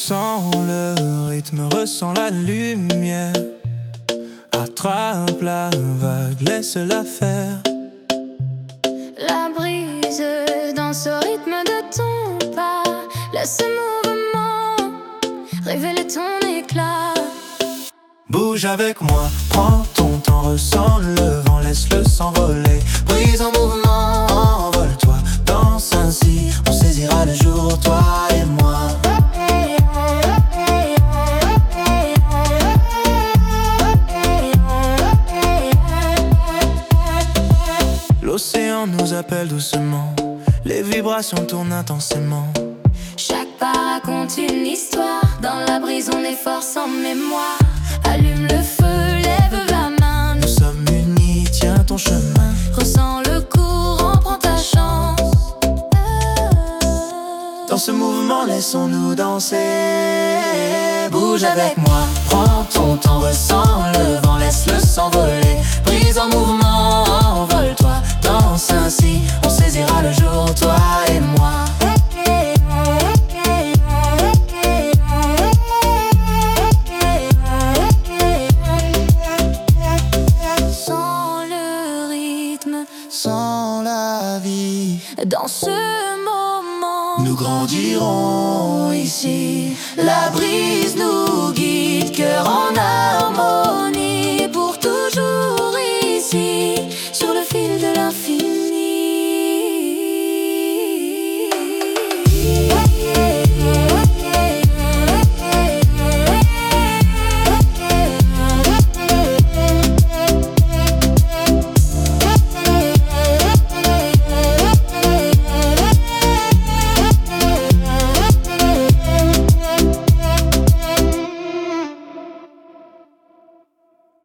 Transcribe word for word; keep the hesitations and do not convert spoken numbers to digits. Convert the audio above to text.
Sens le rythme, ressens la lumière. Attrape la vague, laisse-la faire. La brise dans ce rythme de ton pas. Laisse ce mouvement révéler ton éclat. Bouge avec moi, prends ton temps, ressens le vent, laisse-le s'envoler. Brise en mouvement, envole-toi, danse ainsi, on saisira le jour, toi et moi. L'océan nous appelle doucement, les vibrations tournent intensément. Chaque pas raconte une histoire, dans la brise on est fort sans mémoire. Allume le feu, lève la main, nous sommes unis, tiens ton chemin. Ressens le courant, prends ta chance. Dans ce mouvement, laissons-nous danser. Bouge avec moi, prends ton temps, ressens le vent, laisse-le s'envoler. Brise en mouvement, envole-toi, danse ainsi, on saisira le jour, toi et moi. Sans le rythme, sans la vie, dans ce moment, nous grandirons ici. la brise nous guide, cœur en harmonie.